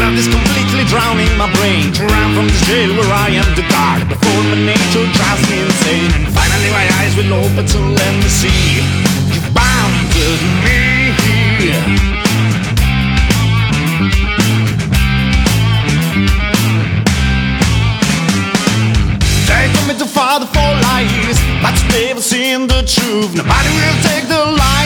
love is completely drowning my brain. To run from this jail where I am the dark, before my nature drives me insane. And finally my eyes will open to let me see you bounded me. Taking me too far to fall lies, but they've seen the truth. Nobody will take the light.